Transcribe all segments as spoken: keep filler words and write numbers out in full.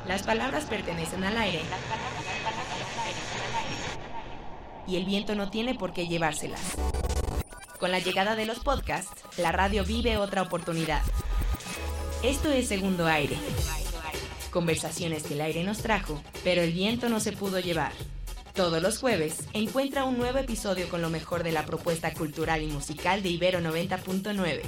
Las palabras pertenecen al aire y el viento no tiene por qué llevárselas. Con la llegada de los podcasts, la radio vive otra oportunidad. Esto es Segundo Aire. Conversaciones que el aire nos trajo, pero el viento no se pudo llevar. Todos los jueves, encuentra un nuevo episodio con lo mejor de la propuesta cultural y musical de Ibero noventa punto nueve.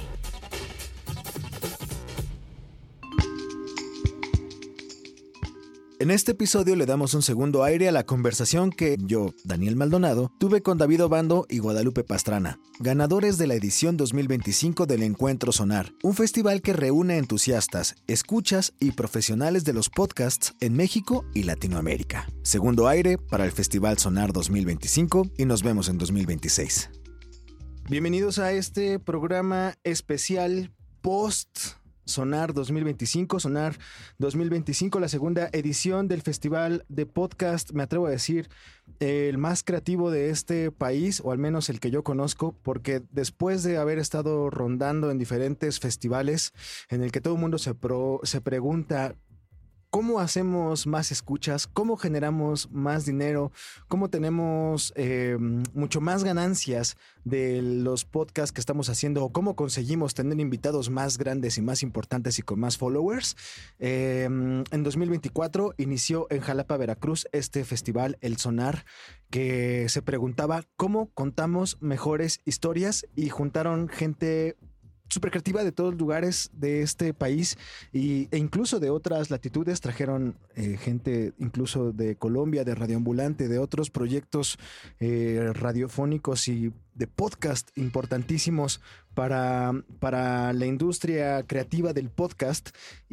En este episodio le damos un segundo aire a la conversación que yo, Daniel Maldonado, tuve con David Obando y Guadalupe Pastrana, ganadores de la edición dos mil veinticinco del Encuentro Sonar, un festival que reúne entusiastas, escuchas y profesionales de los podcasts en México y Latinoamérica. Segundo aire para el Festival Sonar dos mil veinticinco y nos vemos en dos mil veintiséis. Bienvenidos a este programa especial post Sonar dos mil veinticinco, Sonar dos mil veinticinco, la segunda edición del Festival de Podcast, me atrevo a decir, el más creativo de este país, o al menos el que yo conozco, porque después de haber estado rondando en diferentes festivales en el que todo el mundo se, pro, se pregunta ¿cómo hacemos más escuchas? ¿Cómo generamos más dinero? ¿Cómo tenemos eh, mucho más ganancias de los podcasts que estamos haciendo? ¿O cómo conseguimos tener invitados más grandes y más importantes y con más followers? Eh, en dos mil veinticuatro inició en Jalapa, Veracruz, este festival, El Sonar, que se preguntaba cómo contamos mejores historias, y juntaron gente súper creativa de todos lugares de este país y, e incluso de otras latitudes. Trajeron eh, gente incluso de Colombia, de Radio Ambulante, de otros proyectos eh, radiofónicos y de podcast importantísimos para, para la industria creativa del podcast.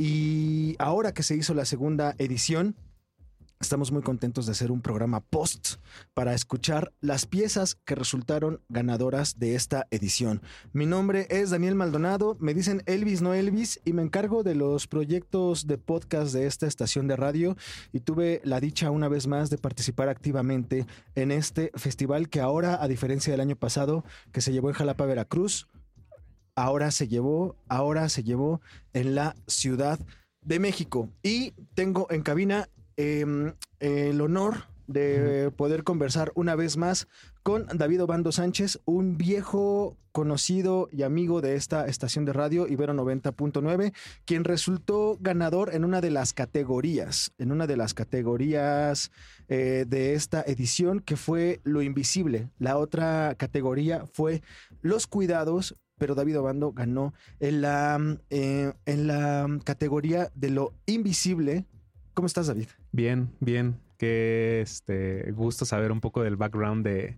Y ahora que se hizo la segunda edición, estamos muy contentos de hacer un programa post para escuchar las piezas que resultaron ganadoras de esta edición. Mi nombre es Daniel Maldonado, me dicen Elvis, no Elvis, y me encargo de los proyectos de podcast de esta estación de radio, y tuve la dicha una vez más de participar activamente en este festival que ahora, a diferencia del año pasado, que se llevó en Jalapa, Veracruz, ahora se llevó, ahora se llevó en la Ciudad de México. Y tengo en cabina Eh, el honor de poder conversar una vez más con David Obando Sánchez, un viejo conocido y amigo de esta estación de radio Ibero noventa punto nueve, quien resultó ganador en una de las categorías, en una de las categorías eh, de esta edición, que fue Lo Invisible. La otra categoría fue Los Cuidados, pero David Obando ganó en la, eh, en la categoría de Lo Invisible. ¿Cómo estás, David? Bien, bien. Qué este, gusto saber un poco del background de,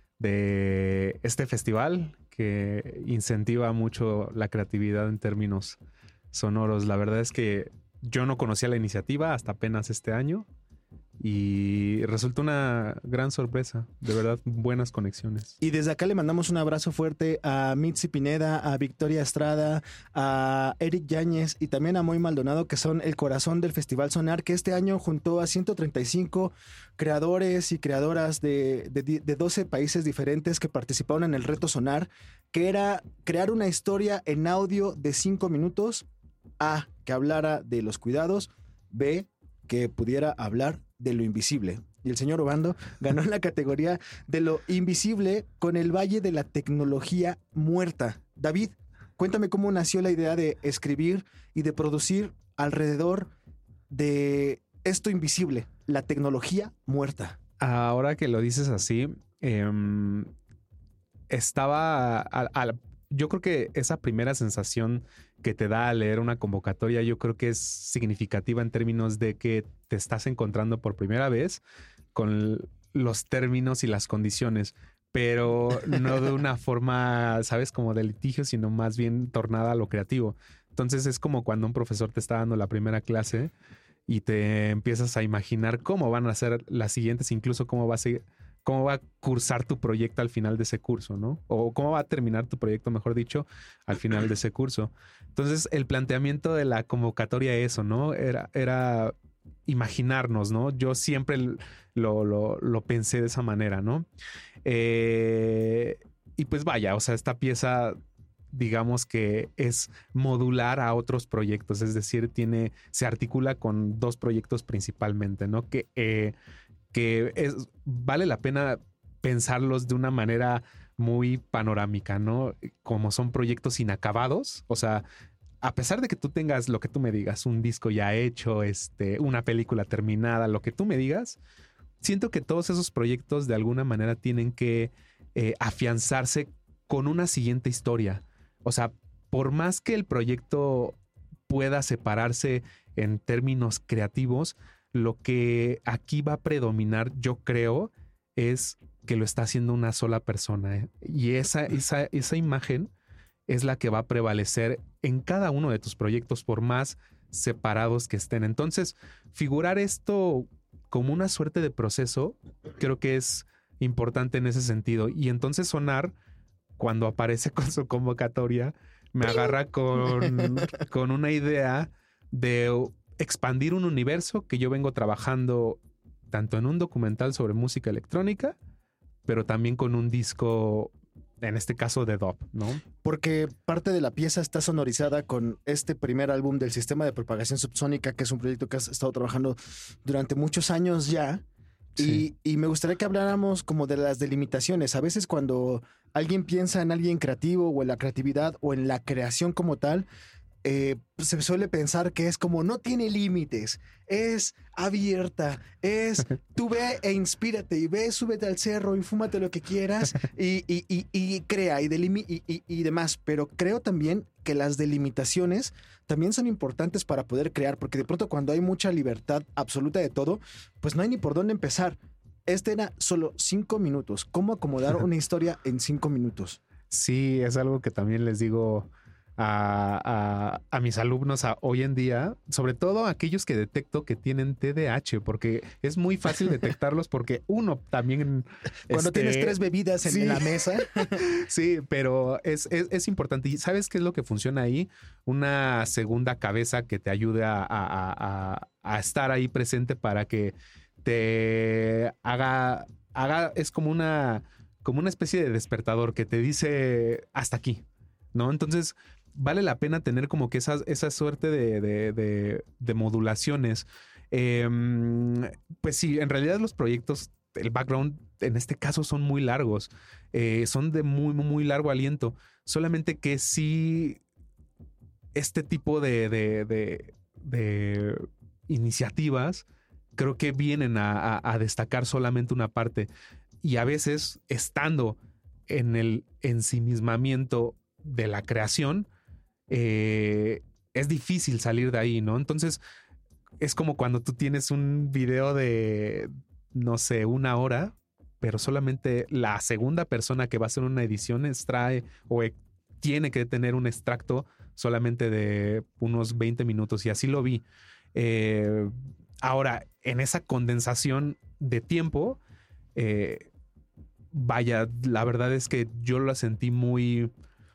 de este festival que incentiva mucho la creatividad en términos sonoros. La verdad es que yo no conocía la iniciativa hasta apenas este año y resultó una gran sorpresa. De verdad, buenas conexiones. Y desde acá le mandamos un abrazo fuerte a Mitzi Pineda, a Victoria Estrada, a Eric Yáñez y también a Moy Maldonado, que son el corazón del Festival Sonar, que este año juntó a ciento treinta y cinco creadores y creadoras de, de, de doce países diferentes que participaron en el Reto Sonar, que era crear una historia en audio de cinco minutos, A, que hablara de los cuidados, B, que pudiera hablar de lo invisible. Y el señor Obando ganó en la categoría de lo invisible con El Valle de la Tecnología Muerta. David, cuéntame cómo nació la idea de escribir y de producir alrededor de esto invisible, la tecnología muerta. Ahora que lo dices así, eh, estaba... A, a, yo creo que esa primera sensación que te da al leer una convocatoria, yo creo que es significativa en términos de que te estás encontrando por primera vez con los términos y las condiciones, pero no de una forma, ¿sabes? Como de litigio, sino más bien tornada a lo creativo. Entonces es como cuando un profesor te está dando la primera clase y te empiezas a imaginar cómo van a ser las siguientes, incluso cómo va a ser... cómo va a cursar tu proyecto al final de ese curso, ¿no? O cómo va a terminar tu proyecto, mejor dicho, al final de ese curso. Entonces, el planteamiento de la convocatoria, eso, ¿no? Era, era imaginarnos, ¿no? Yo siempre lo, lo, lo pensé de esa manera, ¿no? Eh, y pues vaya, o sea, esta pieza digamos que es modular a otros proyectos, es decir, tiene, se articula con dos proyectos principalmente, ¿no? Que, eh, que es, vale la pena pensarlos de una manera muy panorámica, ¿no? Como son proyectos inacabados, o sea, a pesar de que tú tengas lo que tú me digas, un disco ya hecho, este, una película terminada, lo que tú me digas, siento que todos esos proyectos de alguna manera tienen que eh, afianzarse con una siguiente historia. O sea, por más que el proyecto pueda separarse en términos creativos, lo que aquí va a predominar, yo creo, es que lo está haciendo una sola persona, ¿eh? Y esa, esa, esa imagen es la que va a prevalecer en cada uno de tus proyectos, por más separados que estén. Entonces, figurar esto como una suerte de proceso, creo que es importante en ese sentido. Y entonces Sonar, cuando aparece con su convocatoria, me agarra con, con una idea de expandir un universo que yo vengo trabajando tanto en un documental sobre música electrónica, pero también con un disco, en este caso de dub, ¿no? Porque parte de la pieza está sonorizada con este primer álbum del Sistema de Propagación Subsónica, que es un proyecto que has estado trabajando durante muchos años ya. Sí. Y, y me gustaría que habláramos como de las delimitaciones. A veces cuando alguien piensa en alguien creativo o en la creatividad o en la creación como tal, eh, se suele pensar que es como no tiene límites, es abierta, es tú ve e inspírate y ve, súbete al cerro y fúmate lo que quieras y, y, y, y crea y, delimi- y, y, y demás. Pero creo también que las delimitaciones también son importantes para poder crear, porque de pronto cuando hay mucha libertad absoluta de todo, pues no hay ni por dónde empezar. Este era solo cinco minutos. ¿Cómo acomodar una historia en cinco minutos? Sí, es algo que también les digo a, a, a mis alumnos a hoy en día, sobre todo aquellos que detecto que tienen T D A H, porque es muy fácil detectarlos porque uno también... Cuando este, tienes tres bebidas en sí, la mesa. Sí, pero es, es, es importante. ¿Y sabes qué es lo que funciona ahí? Una segunda cabeza que te ayude a, a, a, a estar ahí presente para que te haga, haga es como una, como una especie de despertador que te dice hasta aquí, ¿no? Entonces vale la pena tener como que esa, esa suerte de, de, de, de modulaciones. Eh, pues sí, en realidad los proyectos, el background en este caso son muy largos, eh, son de muy, muy largo aliento. Solamente que sí, este tipo de, de, de, de iniciativas creo que vienen a, a, a destacar solamente una parte. Y a veces, estando en el ensimismamiento de la creación, eh, es difícil salir de ahí, ¿no? Entonces, es como cuando tú tienes un video de, no sé, una hora, pero solamente la segunda persona que va a hacer una edición extrae o e- tiene que tener un extracto solamente de unos veinte minutos. Y así lo vi. Eh, ahora, en esa condensación de tiempo, eh, vaya, la verdad es que yo la sentí muy...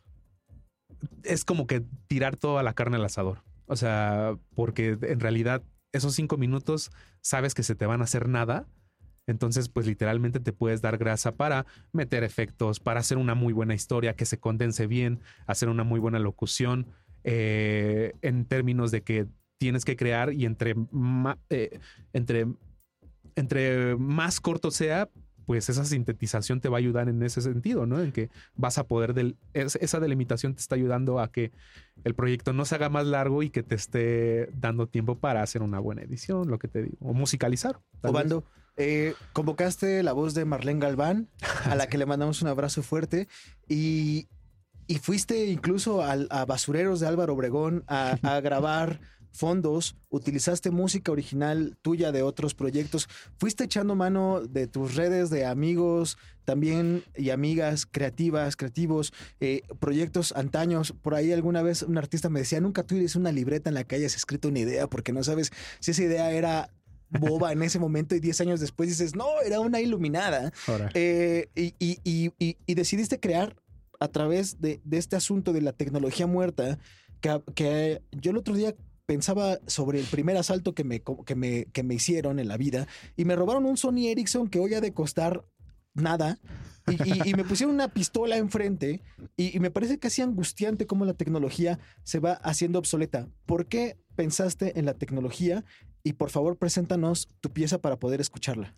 Es como que tirar toda la carne al asador. O sea, porque en realidad esos cinco minutos sabes que se te van a hacer nada. Entonces, pues literalmente te puedes dar grasa para meter efectos, para hacer una muy buena historia que se condense bien, hacer una muy buena locución, eh, en términos de que tienes que crear y entre, ma, eh, entre, entre más corto sea, pues esa sintetización te va a ayudar en ese sentido, ¿no? En que vas a poder, del, esa delimitación te está ayudando a que el proyecto no se haga más largo y que te esté dando tiempo para hacer una buena edición, lo que te digo, o musicalizar. Obando, eh, convocaste la voz de Marlene Galván, a la que le mandamos un abrazo fuerte, y, y fuiste incluso al, a Basureros de Álvaro Obregón a, a grabar fondos, utilizaste música original tuya de otros proyectos, fuiste echando mano de tus redes de amigos también y amigas creativas, creativos, eh, proyectos antaños. Por ahí alguna vez un artista me decía, nunca tú eres una libreta en la que hayas escrito una idea porque no sabes si esa idea era boba en ese momento y diez años después dices, no, era una iluminada. Eh, y, y, y, y, y decidiste crear a través de, de este asunto de la tecnología muerta que, que yo el otro día pensaba sobre el primer asalto que me, que, me, que me hicieron en la vida y me robaron un Sony Ericsson que hoy ha de costar nada Y, y, y me pusieron una pistola enfrente y, y me parece casi angustiante cómo la tecnología se va haciendo obsoleta. ¿Por qué pensaste en la tecnología? Y por favor, preséntanos tu pieza para poder escucharla.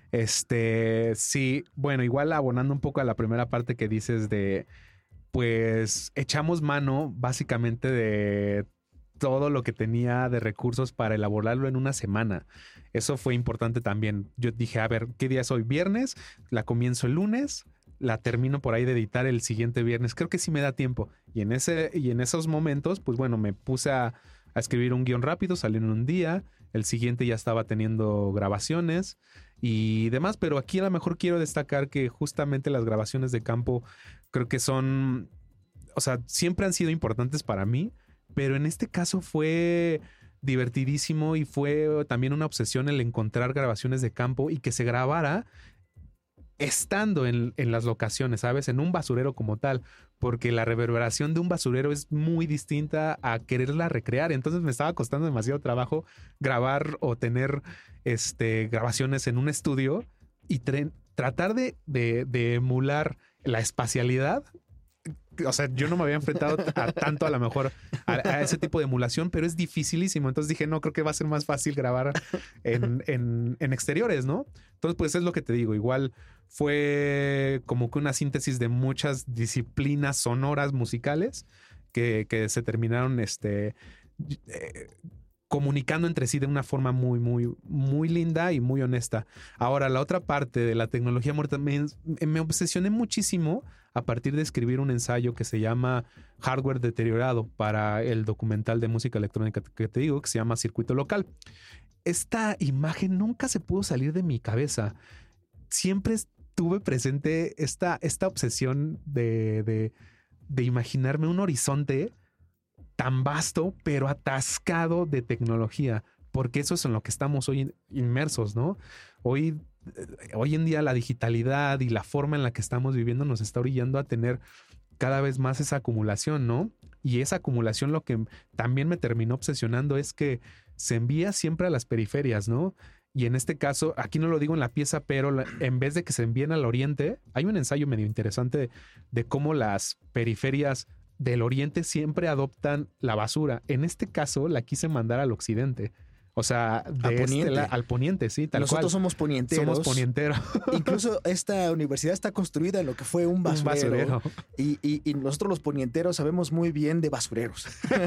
Este, sí, bueno, igual abonando un poco a la primera parte que dices de, pues, echamos mano básicamente de todo lo que tenía de recursos para elaborarlo en una semana. Eso fue importante también. Yo dije, a ver, ¿qué día es hoy? Viernes, la comienzo el lunes, la termino por ahí de editar el siguiente viernes. Creo que sí me da tiempo. Y en, ese, y en esos momentos, pues bueno, me puse a, a escribir un guión rápido, salió en un día. El siguiente ya estaba teniendo grabaciones y demás, pero aquí a lo mejor quiero destacar que justamente las grabaciones de campo creo que son, o sea, siempre han sido importantes para mí, pero en este caso fue divertidísimo y fue también una obsesión el encontrar grabaciones de campo y que se grabara estando en, en las locaciones, ¿sabes? En un basurero como tal, porque la reverberación de un basurero es muy distinta a quererla recrear. Entonces me estaba costando demasiado trabajo grabar o tener este, grabaciones en un estudio y tratar de, de, de emular la espacialidad. O sea, yo no me había enfrentado a tanto a lo mejor a, a ese tipo de emulación, pero es dificilísimo. Entonces dije, no, creo que va a ser más fácil grabar en, en, en exteriores, ¿no? Entonces, pues es lo que te digo. Igual fue como que una síntesis de muchas disciplinas sonoras musicales que, que se terminaron este, eh, comunicando entre sí de una forma muy, muy, muy linda y muy honesta. Ahora, la otra parte de la tecnología muerta, me, me obsesioné muchísimo a partir de escribir un ensayo que se llama Hardware Deteriorado para el documental de música electrónica que te digo, que se llama Circuito Local. Esta imagen nunca se pudo salir de mi cabeza. Siempre tuve presente esta, esta obsesión de, de, de imaginarme un horizonte tan vasto, pero atascado de tecnología, porque eso es en lo que estamos hoy inmersos, ¿no? Hoy, hoy en día la digitalidad y la forma en la que estamos viviendo nos está orillando a tener cada vez más esa acumulación, ¿no? Y esa acumulación lo que también me terminó obsesionando es que se envía siempre a las periferias, ¿no? Y en este caso, aquí no lo digo en la pieza, pero en vez de que se envíen al oriente, hay un ensayo medio interesante de, de cómo las periferias del oriente siempre adoptan la basura. En este caso, la quise mandar al occidente. O sea, de este la, al poniente, sí, tal Nosotros cual. somos ponienteros. Somos ponienteros. Incluso esta universidad está construida en lo que fue un basurero. Un basurero. Y, y, y nosotros los ponienteros sabemos muy bien de basureros.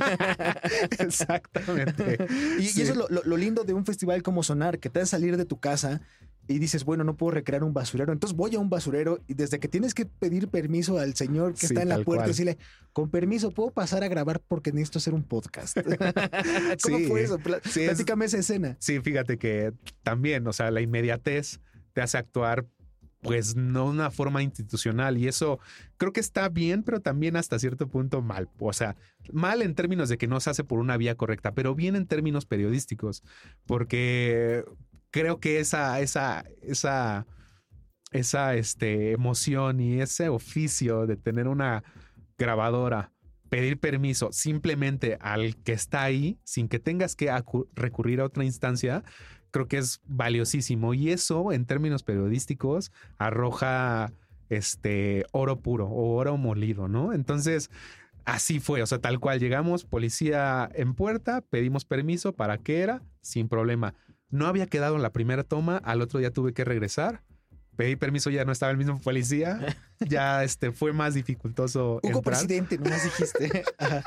Exactamente. Y, sí. y eso es lo, lo, lo lindo de un festival como Sonar, que te hace salir de tu casa y dices, bueno, no puedo recrear un basurero, entonces voy a un basurero y desde que tienes que pedir permiso al señor que sí, está en la puerta y decirle, con permiso, ¿puedo pasar a grabar porque necesito hacer un podcast? ¿Cómo sí, fue eso? Pl sí, platícame es, esa escena. Sí, fíjate que también, o sea, la inmediatez te hace actuar pues no de una forma institucional y eso creo que está bien, pero también hasta cierto punto mal. O sea, mal en términos de que no se hace por una vía correcta, pero bien en términos periodísticos, porque creo que esa, esa, esa, esa este, emoción y ese oficio de tener una grabadora, pedir permiso simplemente al que está ahí, sin que tengas que recurrir a otra instancia, creo que es valiosísimo. Y eso, en términos periodísticos, arroja este oro puro o oro molido, ¿no? Entonces, así fue. O sea, tal cual llegamos, policía en puerta, pedimos permiso. ¿Para qué era? Sin problema. No había quedado en la primera toma, al otro día tuve que regresar. Pedí permiso, ya no estaba el mismo policía. Ya este, fue más dificultoso Hugo entrar. Presidente, nomás dijiste.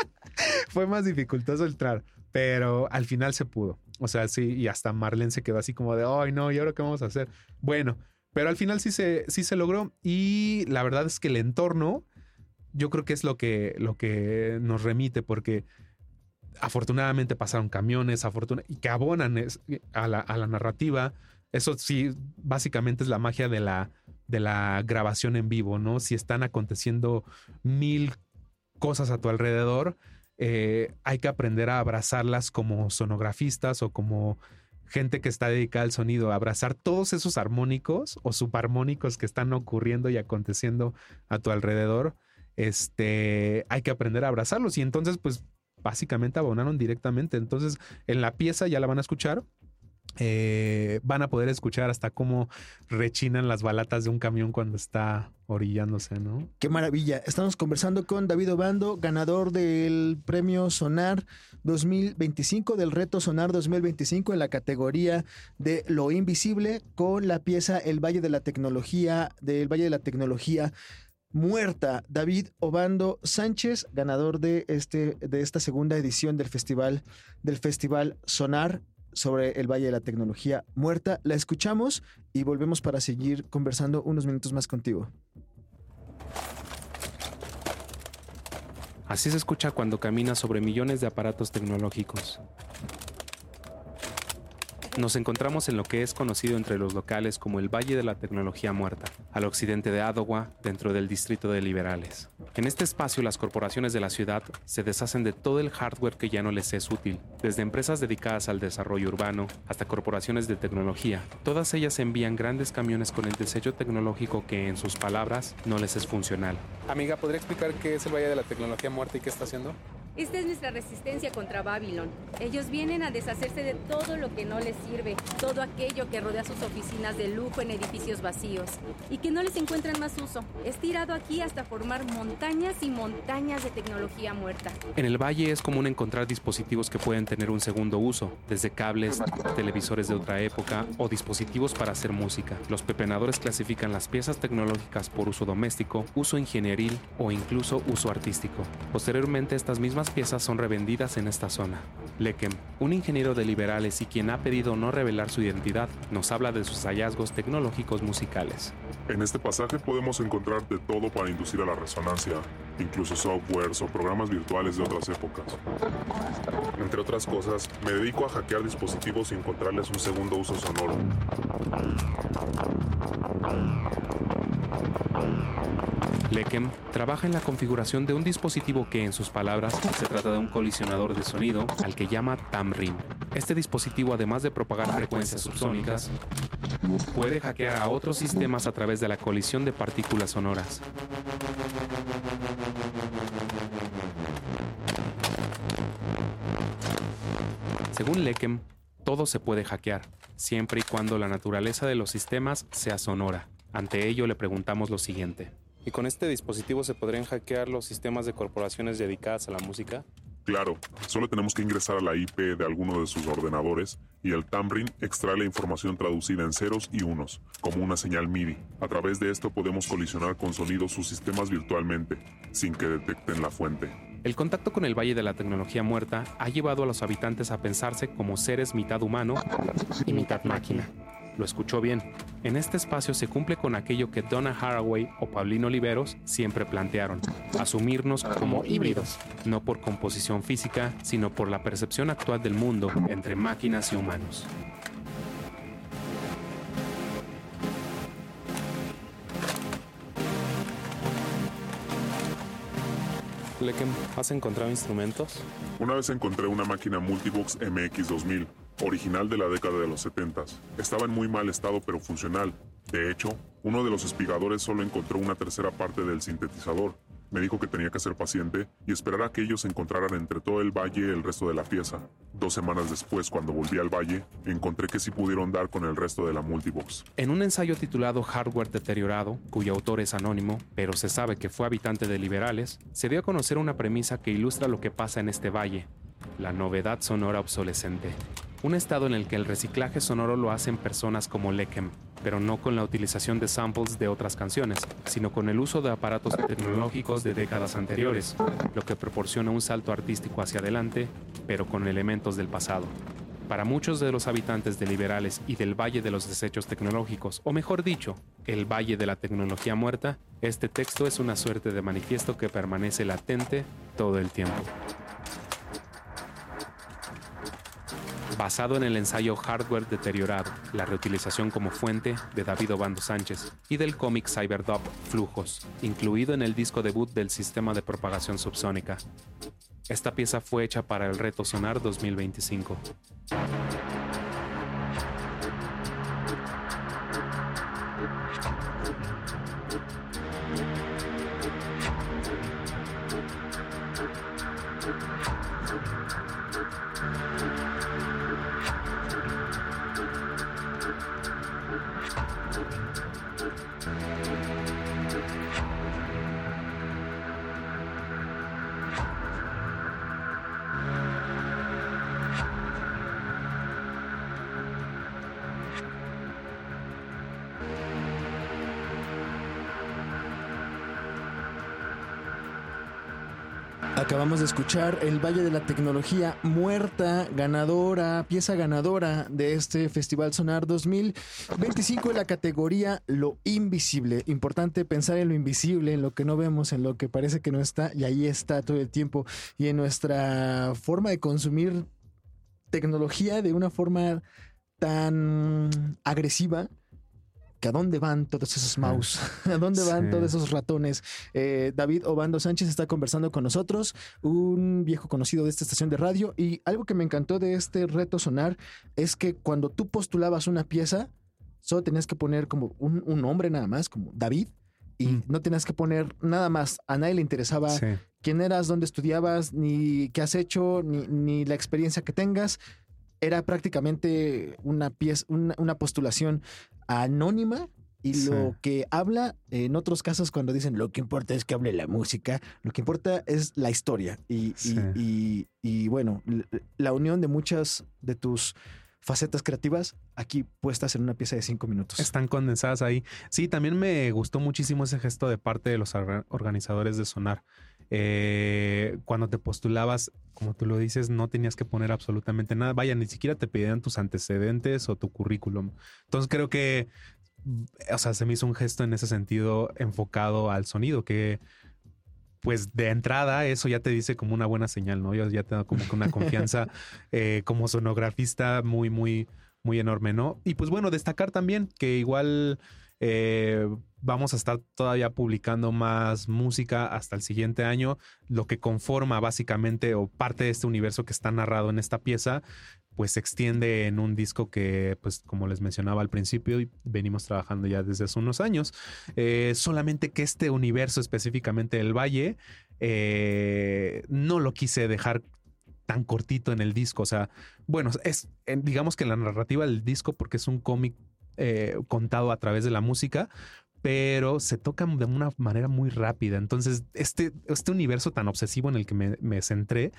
Fue más dificultoso entrar, pero al final se pudo. O sea, sí, y hasta Marlene se quedó así como de, ay, no, ¿y ahora qué vamos a hacer? Bueno, pero al final sí se, sí se logró. Y la verdad es que el entorno, yo creo que es lo que, lo que nos remite, porque afortunadamente pasaron camiones, afortun- y que abonan es, a, la, a la narrativa. Eso sí, básicamente es la magia de la, de la grabación en vivo, ¿no? Si están aconteciendo mil cosas a tu alrededor, eh, hay que aprender a abrazarlas como sonografistas o como gente que está dedicada al sonido, a abrazar todos esos armónicos o subarmónicos que están ocurriendo y aconteciendo a tu alrededor. Este, hay que aprender a abrazarlos y entonces, pues, básicamente abonaron directamente. Entonces, en la pieza ya la van a escuchar. Eh, van a poder escuchar hasta cómo rechinan las balatas de un camión cuando está orillándose, ¿no? ¡Qué maravilla! Estamos conversando con David Obando, ganador del premio Sonar dos mil veinticinco, del reto Sonar dos mil veinticinco en la categoría de Lo Invisible, con la pieza El Valle de la Tecnología, del Valle de la Tecnología Muerta. David Obando Sánchez, ganador de, este, de esta segunda edición del festival, del festival Sonar sobre el Valle de la Tecnología Muerta. La escuchamos y volvemos para seguir conversando unos minutos más contigo. Así se escucha cuando caminas sobre millones de aparatos tecnológicos. Nos encontramos en lo que es conocido entre los locales como el Valle de la Tecnología Muerta, al occidente de Adwoa, dentro del distrito de Liberales. En este espacio, las corporaciones de la ciudad se deshacen de todo el hardware que ya no les es útil, desde empresas dedicadas al desarrollo urbano hasta corporaciones de tecnología. Todas ellas envían grandes camiones con el desecho tecnológico que, en sus palabras, no les es funcional. Amiga, ¿podría explicar qué es el Valle de la Tecnología Muerta y qué está haciendo? Esta es nuestra resistencia contra Babylon. Ellos vienen a deshacerse de todo lo que no les sirve, todo aquello que rodea sus oficinas de lujo en edificios vacíos y que no les encuentran más uso. Es tirado aquí hasta formar montañas y montañas de tecnología muerta. En el valle es común encontrar dispositivos que pueden tener un segundo uso, desde cables, televisores de otra época o dispositivos para hacer música. Los pepenadores clasifican las piezas tecnológicas por uso doméstico, uso ingenieril o incluso uso artístico. Posteriormente, estas mismas piezas son revendidas en esta zona. Lechem, un ingeniero de Liberales y quien ha pedido no revelar su identidad, nos habla de sus hallazgos tecnológicos musicales. En este pasaje podemos encontrar de todo para inducir a la resonancia, incluso softwares o programas virtuales de otras épocas. Entre otras cosas, me dedico a hackear dispositivos y encontrarles un segundo uso sonoro. Lechem trabaja en la configuración de un dispositivo que, en sus palabras, se trata de un colisionador de sonido al que llama Tamrin. Este dispositivo, además de propagar frecuencias subsónicas, puede hackear a otros sistemas a través de la colisión de partículas sonoras. Según Lechem, todo se puede hackear, siempre y cuando la naturaleza de los sistemas sea sonora. Ante ello le preguntamos lo siguiente. ¿Y con este dispositivo se podrían hackear los sistemas de corporaciones dedicadas a la música? Claro, solo tenemos que ingresar a la I P de alguno de sus ordenadores y el Tamrin extrae la información traducida en ceros y unos, como una señal M I D I. A través de esto podemos colisionar con sonido sus sistemas virtualmente, sin que detecten la fuente. El contacto con el Valle de la Tecnología Muerta ha llevado a los habitantes a pensarse como seres mitad humano y mitad máquina. Lo escuchó bien. En este espacio se cumple con aquello que Donna Haraway o Paulino Oliveros siempre plantearon: asumirnos como híbridos, no por composición física, sino por la percepción actual del mundo entre máquinas y humanos. Lechem, ¿has encontrado instrumentos? Una vez encontré una máquina Multivox M X dos mil, original de la década de los setentas. Estaba en muy mal estado pero funcional. De hecho, uno de los espigadores solo encontró una tercera parte del sintetizador. Me dijo que tenía que ser paciente y esperar a que ellos encontraran entre todo el valle el resto de la pieza. Dos semanas después, cuando volví al valle, encontré que sí pudieron dar con el resto de la Multivox. En un ensayo titulado Hardware Deteriorado, cuyo autor es anónimo, pero se sabe que fue habitante de Liberales, se dio a conocer una premisa que ilustra lo que pasa en este valle: la novedad sonora obsolescente. Un estado en el que el reciclaje sonoro lo hacen personas como Lechem, pero no con la utilización de samples de otras canciones, sino con el uso de aparatos tecnológicos de décadas anteriores, lo que proporciona un salto artístico hacia adelante, pero con elementos del pasado. Para muchos de los habitantes de Liberales y del Valle de los Desechos Tecnológicos, o mejor dicho, el Valle de la Tecnología Muerta, este texto es una suerte de manifiesto que permanece latente todo el tiempo. Basado en el ensayo Hardware Deteriorado, la reutilización como fuente de David Obando Sánchez y del cómic Cyberdub Flujos, incluido en el disco debut del sistema de propagación subsónica. Esta pieza fue hecha para el reto Sonar dos mil veinticinco. Acabamos de escuchar El Valle de la Tecnología Muerta, ganadora, pieza ganadora de este Festival Sonar dos mil veinticinco en la categoría Lo Invisible. Importante pensar en lo invisible, en lo que no vemos, en lo que parece que no está, y ahí está todo el tiempo. Y en nuestra forma de consumir tecnología de una forma tan agresiva, que a dónde van todos esos mouse, a dónde van sí. todos esos ratones. Eh, David Obando Sánchez está conversando con nosotros, un viejo conocido de esta estación de radio, y algo que me encantó de este reto Sonar es que cuando tú postulabas una pieza, solo tenías que poner como un, un nombre nada más, como David, y mm. no tenías que poner nada más. A nadie le interesaba sí. quién eras, dónde estudiabas, ni qué has hecho, ni, ni la experiencia que tengas. Era prácticamente una pieza, una, una postulación anónima, y sí. lo que habla en otros casos cuando dicen lo que importa es que hable la música, lo que importa es la historia y, sí. y, y, y bueno, la unión de muchas de tus facetas creativas aquí puestas en una pieza de cinco minutos. Están condensadas ahí. Sí, también me gustó muchísimo ese gesto de parte de los organizadores de Sonar. Eh, cuando te postulabas, como tú lo dices, no tenías que poner absolutamente nada. Vaya, ni siquiera te pedían tus antecedentes o tu currículum. Entonces creo que, o sea, se me hizo un gesto en ese sentido enfocado al sonido, que pues de entrada eso ya te dice como una buena señal, ¿no? Yo ya tengo como que una confianza eh, como sonografista muy, muy, muy enorme, ¿no? Y pues bueno, destacar también que igual eh, vamos a estar todavía publicando más música hasta el siguiente año. Lo que conforma básicamente o parte de este universo que está narrado en esta pieza, pues se extiende en un disco que, pues como les mencionaba al principio, venimos trabajando ya desde hace unos años. Eh, solamente que este universo específicamente del Valle, eh, no lo quise dejar tan cortito en el disco. O sea, bueno, es digamos que la narrativa del disco, porque es un cómic eh, contado a través de la música, pero se tocan de una manera muy rápida. Entonces, este, este universo tan obsesivo en el que me, me centré,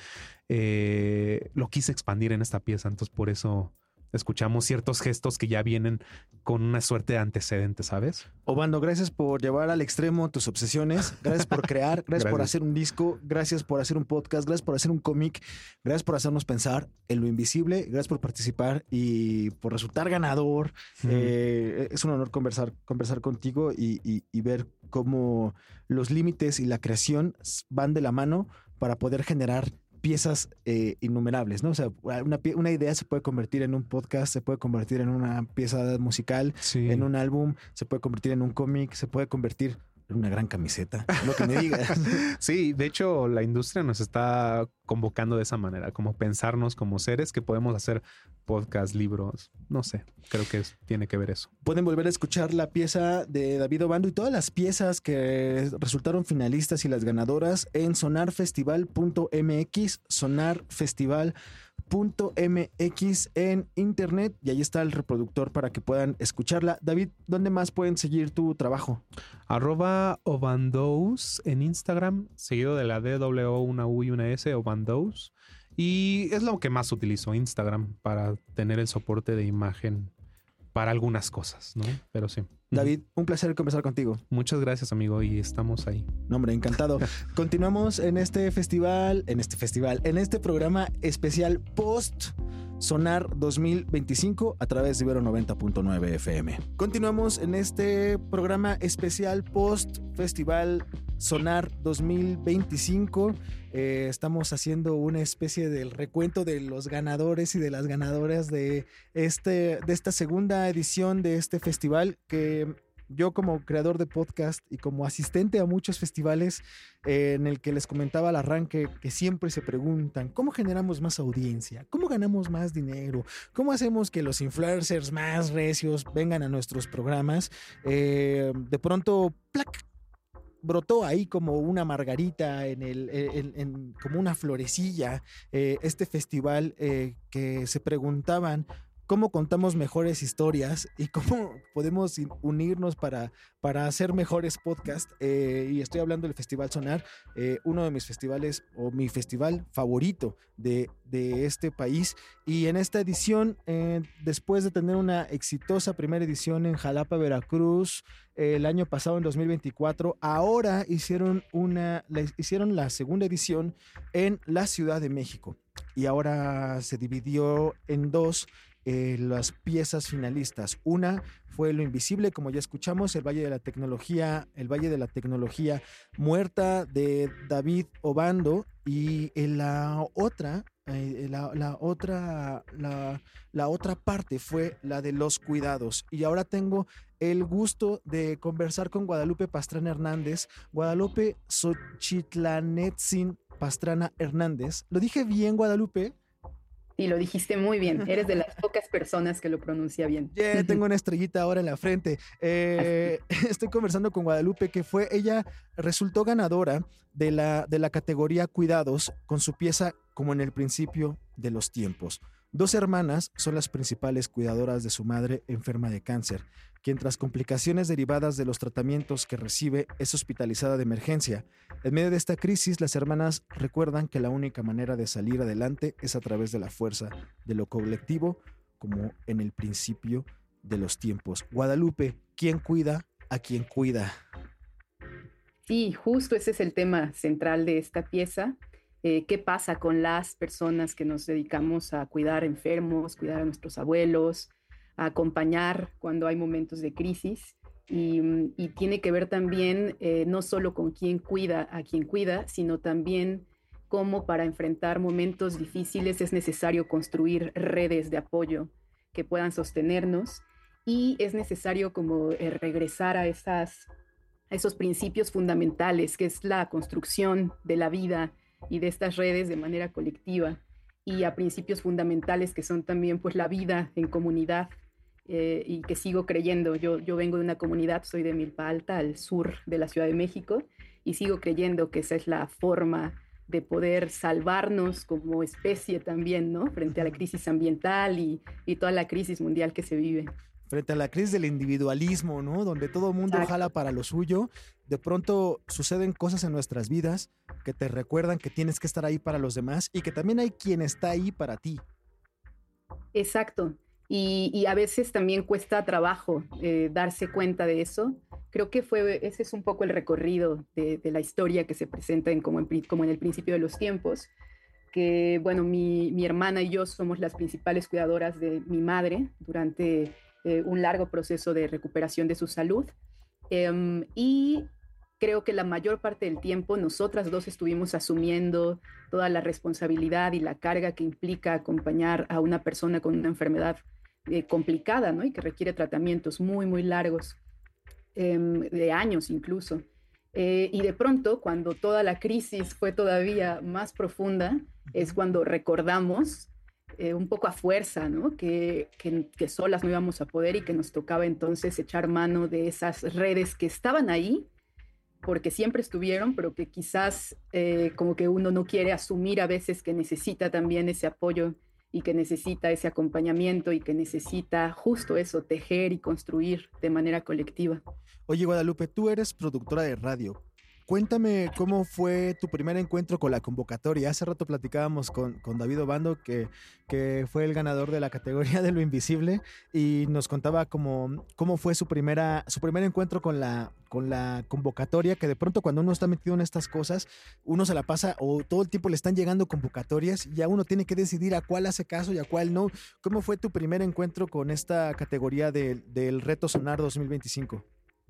eh, lo quise expandir en esta pieza. Entonces, por eso escuchamos ciertos gestos que ya vienen con una suerte de antecedentes, ¿sabes? Obando, gracias por llevar al extremo tus obsesiones, gracias por crear, gracias, gracias por hacer un disco, gracias por hacer un podcast, gracias por hacer un cómic, gracias por hacernos pensar en lo invisible, gracias por participar y por resultar ganador. Mm. Eh, es un honor conversar, conversar contigo y, y, y ver cómo los límites y la creación van de la mano para poder generar piezas eh, innumerables, ¿no? O sea, una, una idea se puede convertir en un podcast, se puede convertir en una pieza musical, sí. en un álbum, se puede convertir en un cómic, se puede convertir en una gran camiseta, lo que me digas. Sí, de hecho, la industria nos está convocando de esa manera, como pensarnos como seres que podemos hacer podcast, libros, no sé, creo que es, tiene que ver eso. Pueden volver a escuchar la pieza de David Obando y todas las piezas que resultaron finalistas y las ganadoras en sonar festival punto m x, sonar festival punto m x en internet, y ahí está el reproductor para que puedan escucharla. David, ¿dónde más pueden seguir tu trabajo? Arroba Obandous en Instagram, seguido de la D, W, una U y una S, Obandous. Y es lo que más utilizo, Instagram, para tener el soporte de imagen para algunas cosas, ¿no? Pero sí. David, un placer conversar contigo. Muchas gracias, amigo, y estamos ahí. No, hombre, encantado. Continuamos en este festival, en este festival, en este programa especial post Sonar dos mil veinticinco a través de Ibero noventa punto nueve F M. Continuamos en este programa especial post Festival Sonar dos mil veinticinco. Eh, estamos haciendo una especie del recuento de los ganadores y de las ganadoras de, este, de esta segunda edición de este festival, que yo como creador de podcast y como asistente a muchos festivales, eh, en el que les comentaba al arranque que siempre se preguntan ¿cómo generamos más audiencia? ¿Cómo ganamos más dinero? ¿Cómo hacemos que los influencers más recios vengan a nuestros programas? Eh, de pronto, ¡plac!, brotó ahí como una margarita, en el, en, en, como una florecilla, eh, este festival eh, que se preguntaban cómo contamos mejores historias y cómo podemos unirnos para, para hacer mejores podcasts. Eh, y estoy hablando del Festival Sonar, eh, uno de mis festivales o mi festival favorito de, de este país. Y en esta edición, eh, después de tener una exitosa primera edición en Jalapa, Veracruz, eh, el año pasado en dos mil veinticuatro, ahora hicieron, una, la, hicieron la segunda edición en la Ciudad de México. Y ahora se dividió en dos eh, las piezas finalistas. Una fue Lo Invisible, como ya escuchamos, el Valle de la Tecnología, el Valle de la Tecnología Muerta, de David Obando, y en la otra, eh, la, la otra, la, la otra parte fue la de Los Cuidados. Y ahora tengo el gusto de conversar con Guadalupe Pastrana Hernández, Guadalupe Xochitlanetzin Pastrana Hernández. ¿Lo dije bien, Guadalupe? Sí, lo dijiste muy bien. Eres de las pocas personas que lo pronuncia bien. Yeah, tengo una estrellita ahora en la frente. Eh, estoy conversando con Guadalupe, que fue, ella resultó ganadora de la, de la categoría Cuidados con su pieza Como en el principio de los tiempos. Dos hermanas son las principales cuidadoras de su madre enferma de cáncer, quien tras complicaciones derivadas de los tratamientos que recibe es hospitalizada de emergencia. En medio de esta crisis, las hermanas recuerdan que la única manera de salir adelante es a través de la fuerza de lo colectivo, como en el principio de los tiempos. Guadalupe, ¿quién cuida a quien cuida? Sí, justo ese es el tema central de esta pieza. Eh, ¿Qué pasa con las personas que nos dedicamos a cuidar enfermos, cuidar a nuestros abuelos, a acompañar cuando hay momentos de crisis? Y, y tiene que ver también eh, no solo con quién cuida a quien cuida, sino también cómo para enfrentar momentos difíciles es necesario construir redes de apoyo que puedan sostenernos, y es necesario como eh, regresar a, esas, a esos principios fundamentales, que es la construcción de la vida y de estas redes de manera colectiva, y a principios fundamentales que son también pues la vida en comunidad, eh, y que sigo creyendo. Yo, yo vengo de una comunidad, soy de Milpa Alta, al sur de la Ciudad de México, y sigo creyendo que esa es la forma de poder salvarnos como especie también, ¿no? Frente a la crisis ambiental y, y toda la crisis mundial que se vive. Frente a la crisis del individualismo, ¿no? Donde todo el mundo Exacto. jala para lo suyo, de pronto suceden cosas en nuestras vidas que te recuerdan que tienes que estar ahí para los demás y que también hay quien está ahí para ti. Exacto. Y, y a veces también cuesta trabajo eh, darse cuenta de eso. Creo que fue, ese es un poco el recorrido de, de la historia que se presenta en como, en como en el principio de los tiempos, que bueno, mi, mi hermana y yo somos las principales cuidadoras de mi madre durante eh, un largo proceso de recuperación de su salud, eh, y creo que la mayor parte del tiempo nosotras dos estuvimos asumiendo toda la responsabilidad y la carga que implica acompañar a una persona con una enfermedad eh, complicada, ¿no? Y que requiere tratamientos muy, muy largos, eh, de años incluso. Eh, y de pronto, cuando toda la crisis fue todavía más profunda, es cuando recordamos eh, un poco a fuerza, ¿no? Que, que, que solas no íbamos a poder, y que nos tocaba entonces echar mano de esas redes que estaban ahí, porque siempre estuvieron, pero que quizás eh, como que uno no quiere asumir a veces que necesita también ese apoyo y que necesita ese acompañamiento y que necesita justo eso, tejer y construir de manera colectiva. Oye, Guadalupe, tú eres productora de radio. Cuéntame cómo fue tu primer encuentro con la convocatoria. Hace rato platicábamos con, con David Obando, que, que fue el ganador de la categoría de Lo Invisible, y nos contaba cómo, cómo fue su, primera, su primer encuentro con la, con la convocatoria, que de pronto cuando uno está metido en estas cosas, uno se la pasa o todo el tiempo le están llegando convocatorias y ya uno tiene que decidir a cuál hace caso y a cuál no. ¿Cómo fue tu primer encuentro con esta categoría de, del Reto Sonar dos mil veinticinco?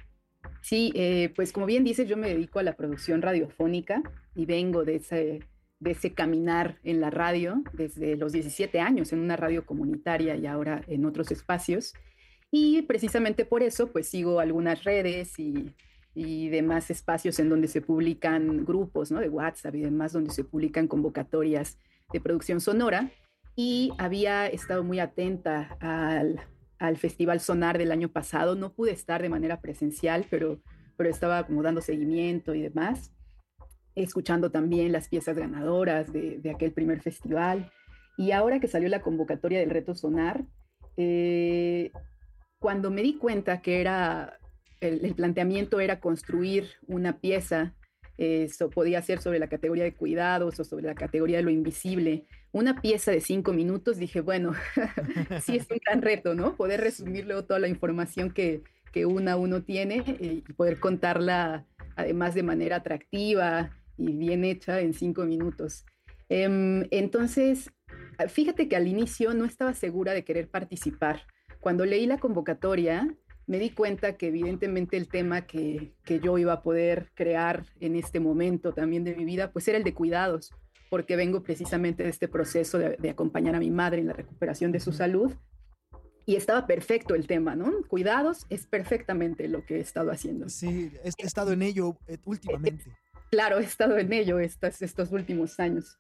Sí, eh, pues como bien dices, yo me dedico a la producción radiofónica y vengo de ese, de ese caminar en la radio desde los diecisiete años, en una radio comunitaria y ahora en otros espacios. Y precisamente por eso, pues sigo algunas redes y, y demás espacios en donde se publican grupos, ¿no? De WhatsApp y demás, donde se publican convocatorias de producción sonora. Y había estado muy atenta al... al Festival Sonar del año pasado. No pude estar de manera presencial, pero, pero estaba como dando seguimiento y demás, escuchando también las piezas ganadoras de, de aquel primer festival. Y ahora que salió la convocatoria del Reto Sonar, eh, cuando me di cuenta que era, el, el planteamiento era construir una pieza, eso podía ser sobre la categoría de cuidados o sobre la categoría de lo invisible, una pieza de cinco minutos, dije, bueno, sí es un gran reto, ¿no? Poder resumirle toda la información que, que una uno tiene eh, y poder contarla además de manera atractiva y bien hecha en cinco minutos. Eh, entonces, fíjate que al inicio no estaba segura de querer participar. Cuando leí la convocatoria, me di cuenta que evidentemente el tema que, que yo iba a poder crear en este momento también de mi vida, pues era el de cuidados, porque vengo precisamente de este proceso de, de acompañar a mi madre en la recuperación de su salud. Y estaba perfecto el tema, ¿no? Cuidados es perfectamente lo que he estado haciendo. Sí, he estado en ello eh, últimamente. Claro, he estado en ello estos, estos últimos años.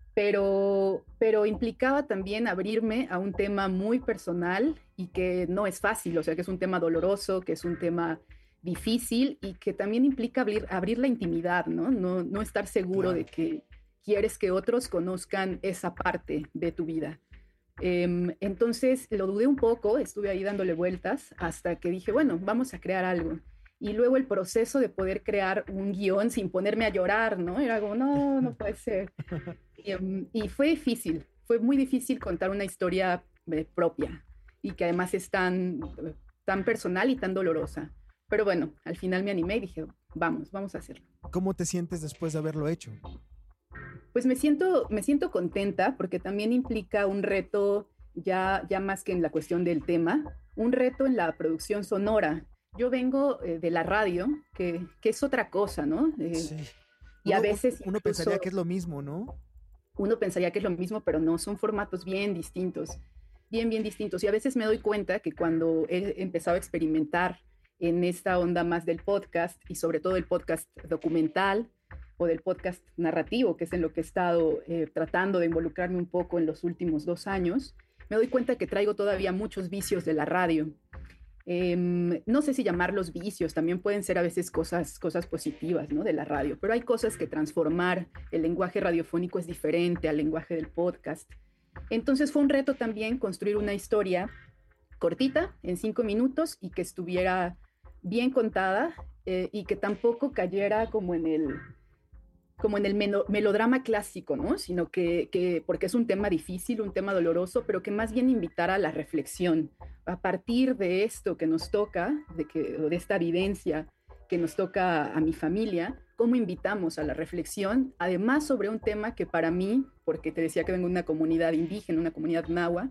Pero, pero implicaba también abrirme a un tema muy personal y que no es fácil, o sea, que es un tema doloroso, que es un tema difícil y que también implica abrir, abrir la intimidad, ¿no? No, no estar seguro claro. de que quieres que otros conozcan esa parte de tu vida. Eh, entonces lo dudé un poco, estuve ahí dándole vueltas hasta que dije, bueno, vamos a crear algo. Y luego el proceso de poder crear un guión sin ponerme a llorar, ¿no? Era como, no, no puede ser. Y, um, y fue difícil, fue muy difícil contar una historia eh, propia y que además es tan, tan personal y tan dolorosa. Pero bueno, al final me animé y dije, vamos, vamos a hacerlo. ¿Cómo te sientes después de haberlo hecho? Pues me siento, me siento contenta porque también implica un reto, ya, ya más que en la cuestión del tema, un reto en la producción sonora. Yo vengo eh, de la radio, que, que es otra cosa, ¿no? Eh, sí. Y uno, a veces... Uno pensaría que es lo mismo, ¿no? Uno pensaría que es lo mismo, pero no, son formatos bien distintos, bien, bien distintos. Y a veces me doy cuenta que cuando he empezado a experimentar en esta onda más del podcast, y sobre todo el podcast documental o del podcast narrativo, que es en lo que he estado eh, tratando de involucrarme un poco en los últimos dos años, me doy cuenta que traigo todavía muchos vicios de la radio. Eh, no sé si llamarlos vicios, también pueden ser a veces cosas, cosas positivas, ¿no? De la radio, pero hay cosas que transformar. El lenguaje radiofónico es diferente al lenguaje del podcast. Entonces fue un reto también construir una historia cortita, en cinco minutos, y que estuviera bien contada eh, y que tampoco cayera como en el, como en el meno, melodrama clásico, ¿no? Sino que, que, porque es un tema difícil, un tema doloroso, pero que más bien invitara a la reflexión. A partir de esto que nos toca, de, que, de esta vivencia que nos toca a mi familia, ¿cómo invitamos a la reflexión? Además, sobre un tema que para mí, porque te decía que vengo de una comunidad indígena, una comunidad nahua,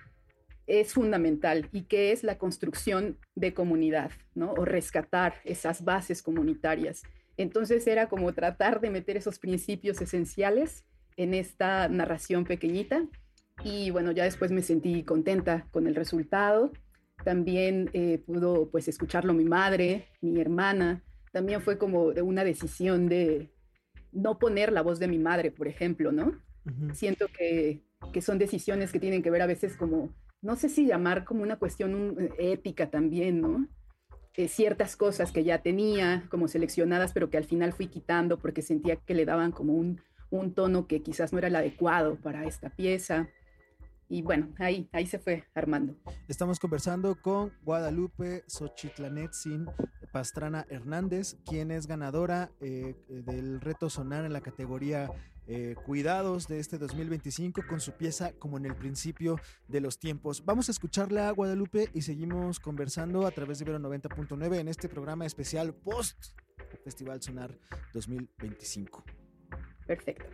es fundamental, y que es la construcción de comunidad, ¿no? O rescatar esas bases comunitarias. Entonces era como tratar de meter esos principios esenciales en esta narración pequeñita. Y bueno, ya después me sentí contenta con el resultado. También eh, pudo pues escucharlo mi madre, mi hermana. También fue como de una decisión de no poner la voz de mi madre, por ejemplo, ¿no? Uh-huh. Siento que, que son decisiones que tienen que ver a veces como, no sé si llamar como una cuestión un, ética también, ¿no? Eh, ciertas cosas que ya tenía como seleccionadas, pero que al final fui quitando porque sentía que le daban como un, un tono que quizás no era el adecuado para esta pieza. Y bueno, ahí, ahí se fue armando. Estamos conversando con Guadalupe Xochitlanetzin Pastrana Hernández, quien es ganadora eh, del reto Sonar en la categoría eh, Cuidados de este dos mil veinticinco con su pieza Como en el principio de los tiempos. Vamos a escucharla, Guadalupe, y seguimos conversando a través de Ibero noventa punto nueve en este programa especial post Festival Sonar dos mil veinticinco. Perfecto.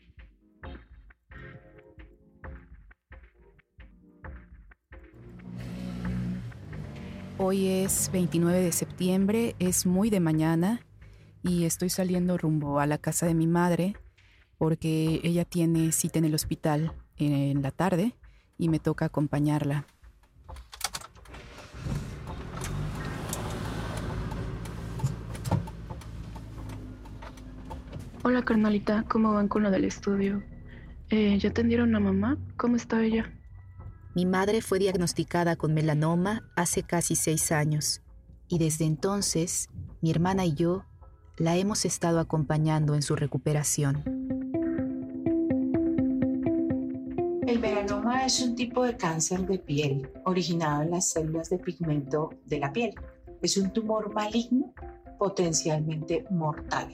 Hoy es veintinueve de septiembre, es muy de mañana y estoy saliendo rumbo a la casa de mi madre porque ella tiene cita en el hospital en la tarde y me toca acompañarla. Hola carnalita, ¿cómo van con lo del estudio? Eh, ¿Ya atendieron a mamá? ¿Cómo está ella? Mi madre fue diagnosticada con melanoma hace casi seis años y desde entonces mi hermana y yo la hemos estado acompañando en su recuperación. El verano melanoma es un tipo de cáncer de piel originado en las células de pigmento de la piel. Es un tumor maligno, potencialmente mortal.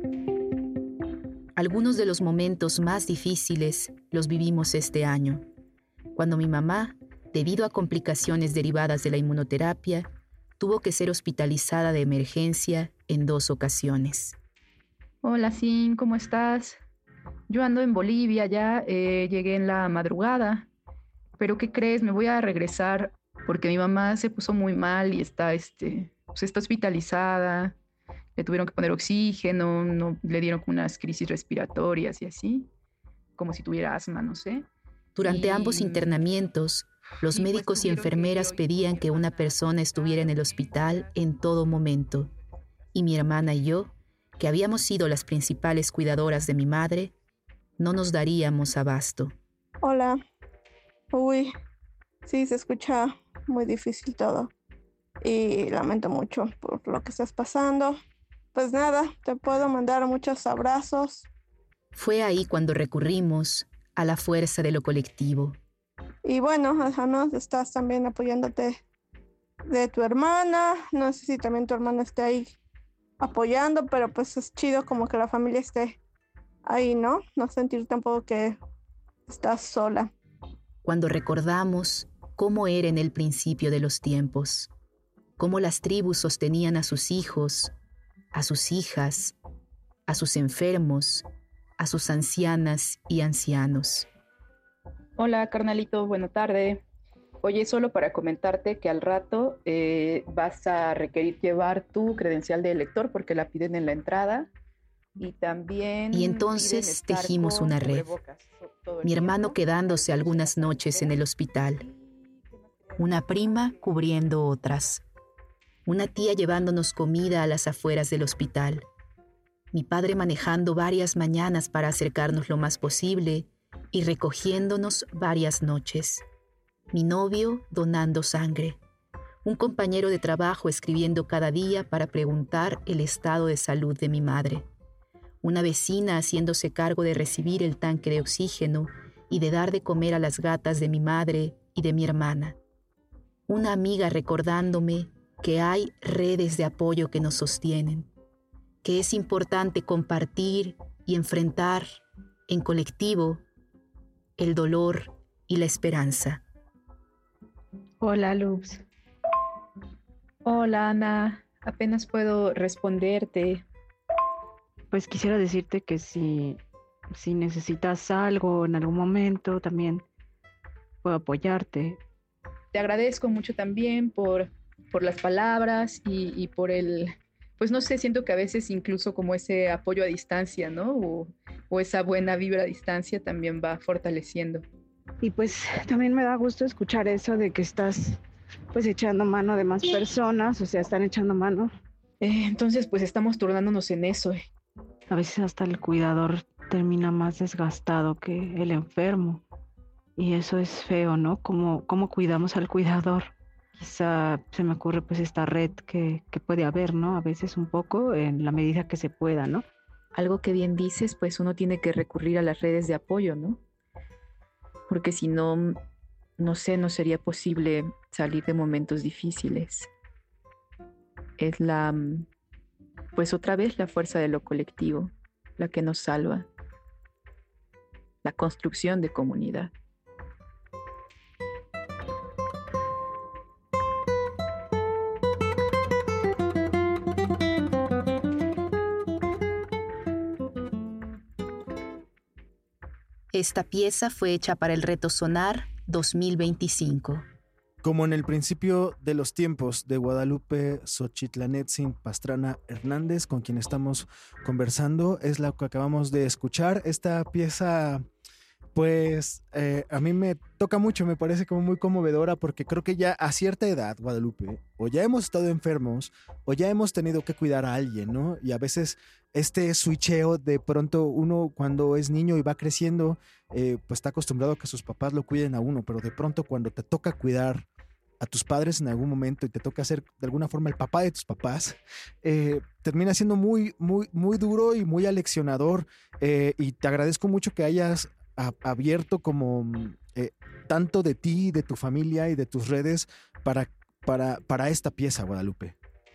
Algunos de los momentos más difíciles los vivimos este año, cuando mi mamá, debido a complicaciones derivadas de la inmunoterapia, tuvo que ser hospitalizada de emergencia en dos ocasiones. Hola, Sin, ¿cómo estás? Yo ando en Bolivia ya, eh, llegué en la madrugada, pero ¿qué crees? Me voy a regresar porque mi mamá se puso muy mal y está, este, pues está hospitalizada. Le tuvieron que poner oxígeno, no, le dieron como unas crisis respiratorias y así, como si tuviera asma, no sé. Durante y... ambos internamientos, los sí, médicos pues, y enfermeras que pedían que una persona estuviera en el hospital en todo momento. Y mi hermana y yo, que habíamos sido las principales cuidadoras de mi madre, no nos daríamos abasto. Hola. Uy, sí, se escucha muy difícil todo. Y lamento mucho por lo que estás pasando. Pues nada, te puedo mandar muchos abrazos. Fue ahí cuando recurrimos a la fuerza de lo colectivo. Y bueno, ¿no? Estás también apoyándote de tu hermana. No sé si también tu hermana esté ahí apoyando, pero pues es chido como que la familia esté ahí, ¿no? No sentir tampoco que estás sola. Cuando recordamos cómo era en el principio de los tiempos, cómo las tribus sostenían a sus hijos, a sus hijas, a sus enfermos, a sus ancianas y ancianos. Hola, carnalito, buena tarde. Oye, solo para comentarte que al rato eh, vas a requerir llevar tu credencial de elector porque la piden en la entrada y también... Y entonces tejimos una red. Mi hermano quedándose algunas noches en el hospital. Una prima cubriendo otras. Una tía llevándonos comida a las afueras del hospital. Mi padre manejando varias mañanas para acercarnos lo más posible y recogiéndonos varias noches. Mi novio donando sangre. Un compañero de trabajo escribiendo cada día para preguntar el estado de salud de mi madre. Una vecina haciéndose cargo de recibir el tanque de oxígeno y de dar de comer a las gatas de mi madre y de mi hermana. Una amiga recordándome que hay redes de apoyo que nos sostienen, que es importante compartir y enfrentar en colectivo el dolor y la esperanza. Hola, Luz. Hola, Ana. Apenas puedo responderte. Pues quisiera decirte que si, si necesitas algo en algún momento, también puedo apoyarte. Te agradezco mucho también por, por las palabras y, y por el... Pues no sé, siento que a veces incluso como ese apoyo a distancia, ¿no? O, o esa buena vibra a distancia también va fortaleciendo. Y pues también me da gusto escuchar eso de que estás pues echando mano de más personas, o sea, están echando mano. Eh, entonces pues estamos turnándonos en eso. Eh. A veces hasta el cuidador termina más desgastado que el enfermo. Y eso es feo, ¿no? ¿Cómo, cómo cuidamos al cuidador? Quizá se me ocurre pues esta red que, que puede haber, ¿no? A veces un poco en la medida que se pueda, ¿no? Algo que bien dices, pues uno tiene que recurrir a las redes de apoyo, ¿no? Porque si no, no sé, no sería posible salir de momentos difíciles. Es la, pues otra vez la fuerza de lo colectivo, la que nos salva. La construcción de comunidad. Esta pieza fue hecha para el Reto Sonar dos mil veinticinco. Como en el principio de los tiempos, de Guadalupe Xochitlanetzin Pastrana Hernández, con quien estamos conversando, es la que acabamos de escuchar. Esta pieza, pues, eh, a mí me toca mucho, me parece como muy conmovedora, porque creo que ya a cierta edad, Guadalupe, o ya hemos estado enfermos, o ya hemos tenido que cuidar a alguien, ¿no? Y a veces este switcheo, de pronto uno cuando es niño y va creciendo, eh, pues está acostumbrado a que sus papás lo cuiden a uno, pero de pronto cuando te toca cuidar a tus padres en algún momento y te toca ser de alguna forma el papá de tus papás, eh, termina siendo muy, muy, muy duro y muy aleccionador, eh, y te agradezco mucho que hayas a, abierto como eh, tanto de ti, de tu familia y de tus redes para, para, para esta pieza, Guadalupe?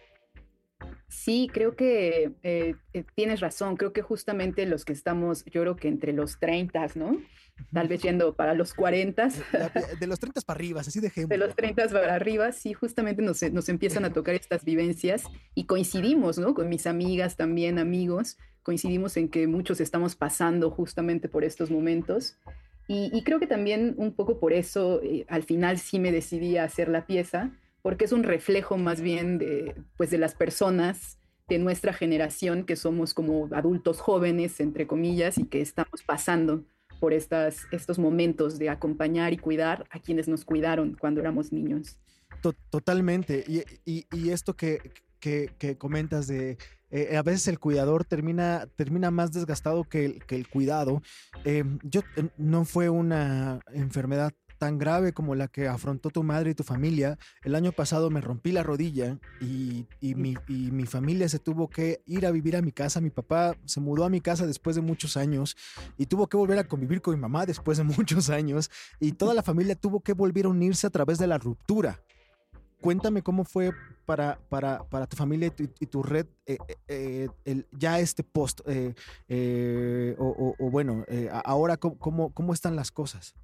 Sí, creo que eh, eh, tienes razón. Creo que justamente los que estamos, yo creo que entre los treinta, ¿no? Tal vez yendo para los cuarenta. De, de los treinta para arriba, así dejemos. De los treinta para arriba, sí, justamente nos, nos empiezan a tocar estas vivencias y coincidimos, ¿no? Con mis amigas también, amigos, coincidimos en que muchos estamos pasando justamente por estos momentos. Y, y creo que también un poco por eso, eh, al final sí me decidí a hacer la pieza, porque es un reflejo más bien de, pues de las personas de nuestra generación, que somos como adultos jóvenes, entre comillas, y que estamos pasando por estas, estos momentos de acompañar y cuidar a quienes nos cuidaron cuando éramos niños. Totalmente. Y, y, y esto que, que, que comentas de eh, a veces el cuidador termina, termina más desgastado que el, que el cuidado. Eh, yo eh, no fue una enfermedad tan grave como la que afrontó tu madre y tu familia. El año pasado me rompí la rodilla y, y, mi, y mi familia se tuvo que ir a vivir a mi casa. Mi papá se mudó a mi casa después de muchos años y tuvo que volver a convivir con mi mamá después de muchos años, y toda la familia tuvo que volver a unirse a través de la ruptura. Cuéntame cómo fue para, para, para tu familia y tu, y tu red eh, eh, el, ya este post eh, eh, o, o, o bueno, eh, ahora cómo, cómo están las cosas.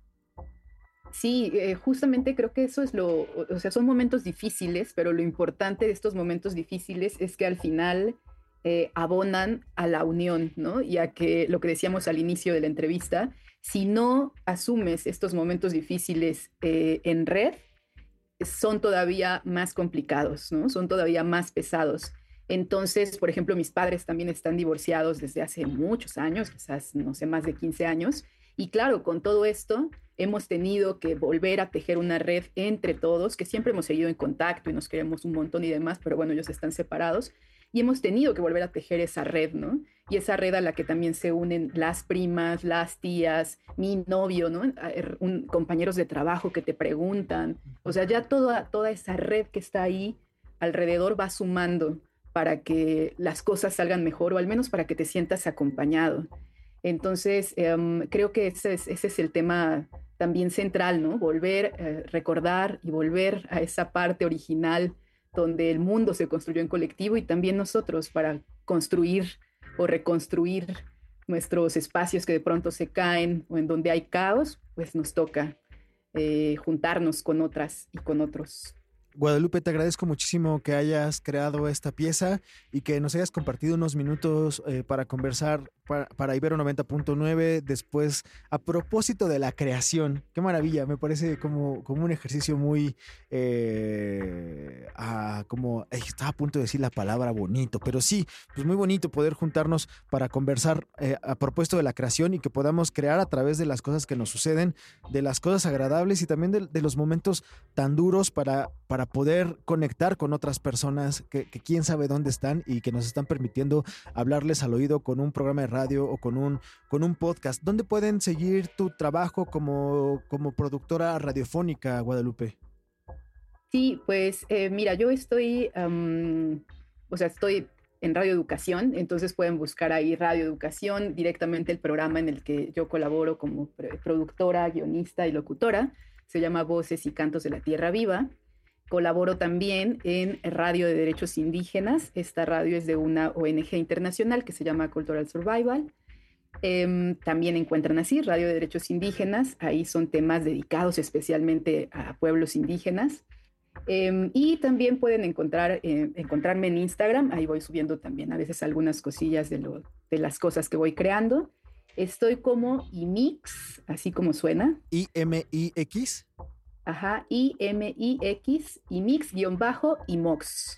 Sí, eh, justamente creo que eso es lo, o sea, son momentos difíciles, pero lo importante de estos momentos difíciles es que al final eh, abonan a la unión, ¿no? Y a que lo que decíamos al inicio de la entrevista, si no asumes estos momentos difíciles eh, en red, son todavía más complicados, ¿no? Son todavía más pesados. Entonces, por ejemplo, mis padres también están divorciados desde hace muchos años, quizás, no sé, más de quince años. Y claro, con todo esto hemos tenido que volver a tejer una red entre todos, que siempre hemos seguido en contacto y nos queremos un montón y demás, pero bueno, ellos están separados. Y hemos tenido que volver a tejer esa red, ¿no? Y esa red a la que también se unen las primas, las tías, mi novio, ¿no? Un, compañeros de trabajo que te preguntan. O sea, ya toda, toda esa red que está ahí alrededor va sumando para que las cosas salgan mejor, o al menos para que te sientas acompañado. Entonces, um, creo que ese es, ese es el tema también central, ¿no? Volver, eh, recordar y volver a esa parte original donde el mundo se construyó en colectivo, y también nosotros para construir o reconstruir nuestros espacios que de pronto se caen o en donde hay caos, pues nos toca eh, juntarnos con otras y con otros. Guadalupe, te agradezco muchísimo que hayas creado esta pieza y que nos hayas compartido unos minutos eh, para conversar para, para Ibero noventa punto nueve después, a propósito de la creación. Qué maravilla, me parece como, como un ejercicio muy eh, ah, como, eh, estaba a punto de decir la palabra bonito, pero sí, pues muy bonito poder juntarnos para conversar eh, a propósito de la creación, y que podamos crear a través de las cosas que nos suceden, de las cosas agradables y también de, de los momentos tan duros, para, para poder conectar con otras personas que, que quién sabe dónde están y que nos están permitiendo hablarles al oído con un programa de radio o con un, con un podcast. ¿Dónde pueden seguir tu trabajo como, como productora radiofónica, Guadalupe? Sí, pues eh, mira, yo estoy, um, o sea, estoy en Radio Educación, entonces pueden buscar ahí Radio Educación, directamente el programa en el que yo colaboro como productora, guionista y locutora. Se llama Voces y Cantos de la Tierra Viva. Colaboro también en Radio de Derechos Indígenas. Esta radio es de una O N G internacional que se llama Cultural Survival. Eh, también encuentran así, Radio de Derechos Indígenas. Ahí son temas dedicados especialmente a pueblos indígenas. Eh, y también pueden encontrar, eh, encontrarme en Instagram. Ahí voy subiendo también a veces algunas cosillas de, lo, de las cosas que voy creando. Estoy como Imix, así como suena. I M I X. Ajá, I M I X, Imix-Imox.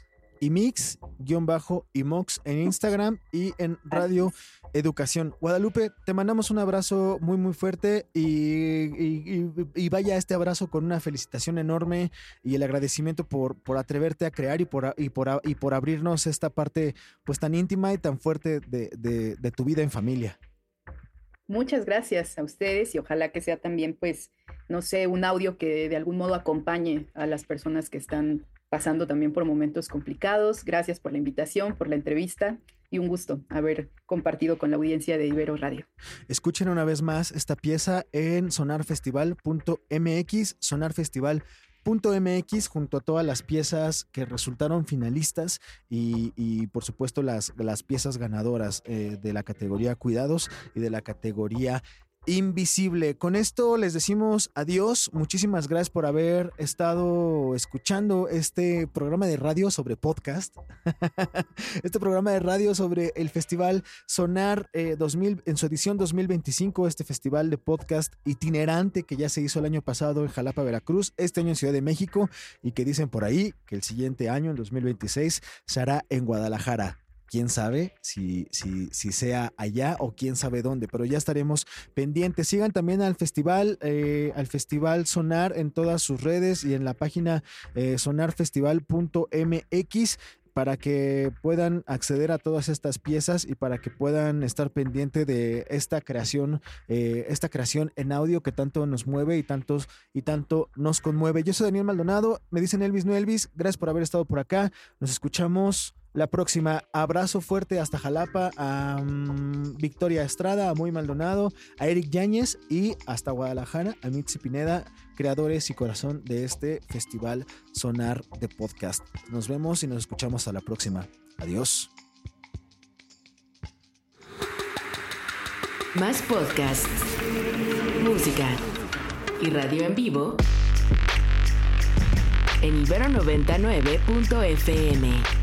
Imix-Imox en Instagram y en Radio Educación. Guadalupe, te mandamos un abrazo muy muy fuerte y, y, y, y vaya este abrazo con una felicitación enorme y el agradecimiento por, por atreverte a crear y por, y, por, y por abrirnos esta parte pues tan íntima y tan fuerte de, de, de tu vida en familia. Muchas gracias a ustedes y ojalá que sea también, pues, no sé, un audio que de algún modo acompañe a las personas que están pasando también por momentos complicados. Gracias por la invitación, por la entrevista y un gusto haber compartido con la audiencia de Ibero Radio. Escuchen una vez más esta pieza en sonar festival punto m x, sonar festival punto m x, junto a todas las piezas que resultaron finalistas y, y por supuesto las, las piezas ganadoras eh, de la categoría Cuidados y de la categoría Invisible. Con esto les decimos adiós. Muchísimas gracias por haber estado escuchando este programa de radio sobre podcast. Este programa de radio sobre el Festival Sonar eh, dos mil, en su edición dos mil veinticinco, este festival de podcast itinerante que ya se hizo el año pasado en Jalapa, Veracruz, este año en Ciudad de México, y que dicen por ahí que el siguiente año, en dos mil veintiséis, se hará en Guadalajara. Quién sabe si, si, si sea allá o quién sabe dónde, pero ya estaremos pendientes. Sigan también al festival, eh, al festival Sonar en todas sus redes y en la página eh, sonar festival punto m x para que puedan acceder a todas estas piezas y para que puedan estar pendiente de esta creación, eh, esta creación en audio que tanto nos mueve y, tantos, y tanto nos conmueve. Yo soy Daniel Maldonado, me dicen Elvis, no Elvis. Gracias por haber estado por acá. Nos escuchamos la próxima. Abrazo fuerte hasta Jalapa, a um, Victoria Estrada, a Muy Maldonado, a Eric Yáñez y hasta Guadalajara, a Mitzi Pineda, creadores y corazón de este Festival Sonar de Podcast. Nos vemos y nos escuchamos a la próxima. Adiós. Más podcasts, música y radio en vivo en Ibero noventa y nueve punto f m.